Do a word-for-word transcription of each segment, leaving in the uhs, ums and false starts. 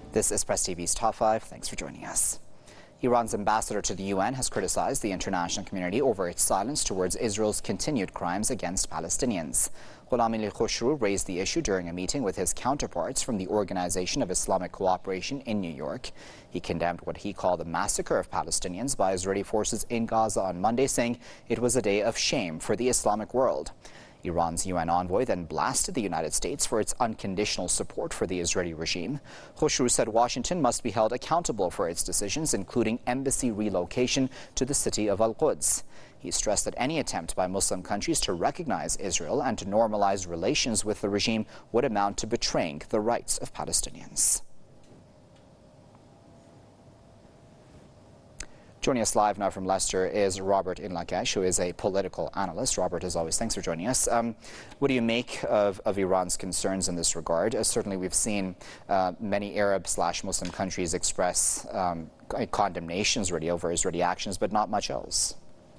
This is Press T V's Top five. Thanks for joining us. Iran's ambassador to the U N has criticized the international community over its silence towards Israel's continued crimes against Palestinians. Ghulam Ali Khoshroo raised the issue during a meeting with his counterparts from the Organization of Islamic Cooperation in New York. He condemned what he called the massacre of Palestinians by Israeli forces in Gaza on Monday, saying it was a day of shame for the Islamic world. Iran's U N envoy then blasted the United States for its unconditional support for the Israeli regime. Khoshroo said Washington must be held accountable for its decisions, including embassy relocation to the city of Al-Quds. He stressed that any attempt by Muslim countries to recognize Israel and to normalize relations with the regime would amount to betraying the rights of Palestinians. Joining us live now from Leicester is Robert Inlakesh, who is a political analyst. Robert, as always, thanks for joining us. Um, what do you make of, of Iran's concerns in this regard? Uh, certainly we've seen uh, many Arab slash Muslim countries express um, condemnations really over Israeli actions, but not much else.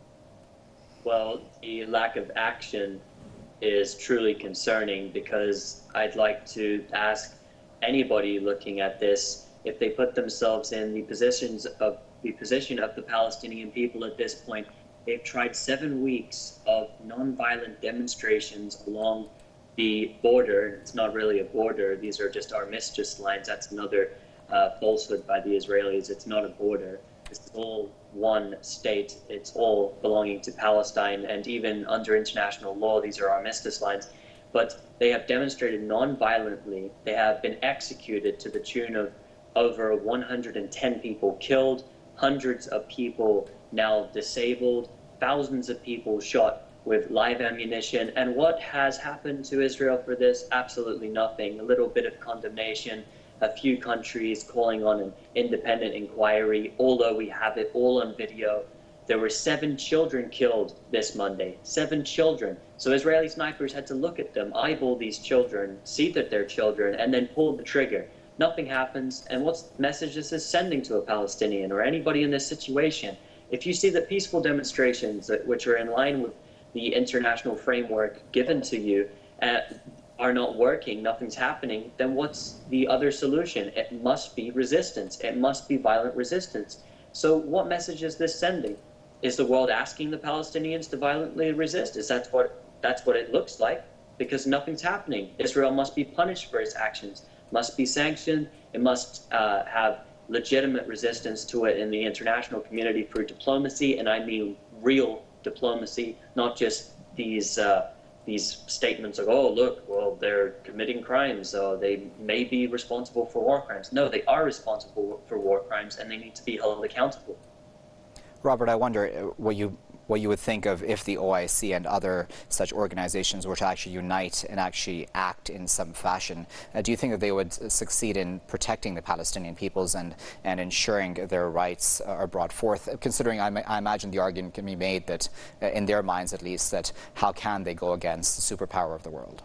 Well, the lack of action is truly concerning, because I'd like to ask anybody looking at this if they put themselves in the positions of the position of the Palestinian people at this point. They've tried seven weeks of non-violent demonstrations along the border. It's not really a border. These are just armistice lines. That's another uh, falsehood by the Israelis. It's not a border. It's all one state. It's all belonging to Palestine. And even under international law, these are armistice lines. But they have demonstrated non-violently. They have been executed to the tune of over one hundred ten people killed, hundreds of people now disabled, thousands of people shot with live ammunition. And what has happened to Israel for this? Absolutely nothing. A little bit of condemnation, a few countries calling on an independent inquiry, although we have it all on video. There were seven children killed this Monday, seven children. So Israeli snipers had to look at them, eyeball these children, see that they're children, and then pull the trigger. Nothing happens. And what message is this sending to a Palestinian or anybody in this situation? If you see the peaceful demonstrations, that, which are in line with the international framework given to you, uh, are not working, nothing's happening, then what's the other solution? It must be resistance. It must be violent resistance. So what message is this sending? Is the world asking the Palestinians to violently resist? Is that what, that's what it looks like? Because nothing's happening. Israel must be punished for its actions, must be sanctioned. It must uh, have legitimate resistance to it in the international community through diplomacy, and I mean real diplomacy, not just these uh, these statements of, oh, look, well, they're committing crimes, so they may be responsible for war crimes. No, they are responsible for war crimes, and they need to be held accountable. Robert, I wonder what you what you would think of if the O I C and other such organizations were to actually unite and actually act in some fashion. Uh, do you think that they would succeed in protecting the Palestinian peoples and, and ensuring their rights are brought forth, considering I, I imagine the argument can be made that, uh, in their minds at least, that how can they go against the superpower of the world?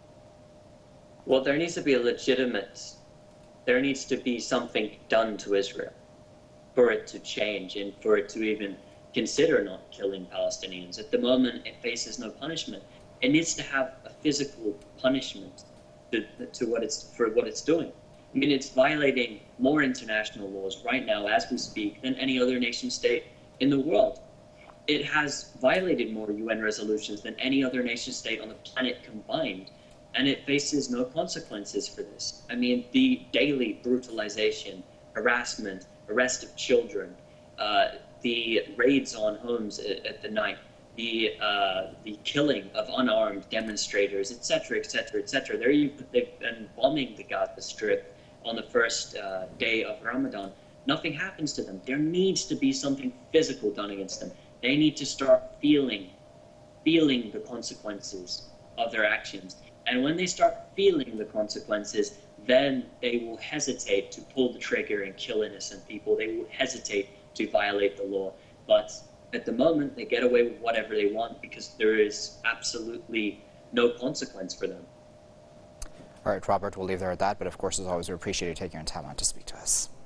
Well, there needs to be a legitimate, there needs to be something done to Israel for it to change and for it to even consider not killing Palestinians. At the moment, it faces no punishment. It needs to have a physical punishment to, to what it's for what it's doing. I mean, it's violating more international laws right now as we speak than any other nation state in the world. It has violated more U N resolutions than any other nation state on the planet combined, and it faces no consequences for this. I mean, the daily brutalization, harassment, arrest of children, uh, the raids on homes at, at the night, the uh, the killing of unarmed demonstrators, et cetera, et cetera, et cetera. They're, they've been bombing the Gaza Strip on the first uh, day of Ramadan. Nothing happens to them. There needs to be something physical done against them. They need to start feeling, feeling the consequences of their actions. And when they start feeling the consequences, then they will hesitate to pull the trigger and kill innocent people. They will hesitate to violate the law. But at the moment, they get away with whatever they want because there is absolutely no consequence for them. All right, Robert, we'll leave there at that. But of course, as always, we appreciate you taking your time out to speak to us.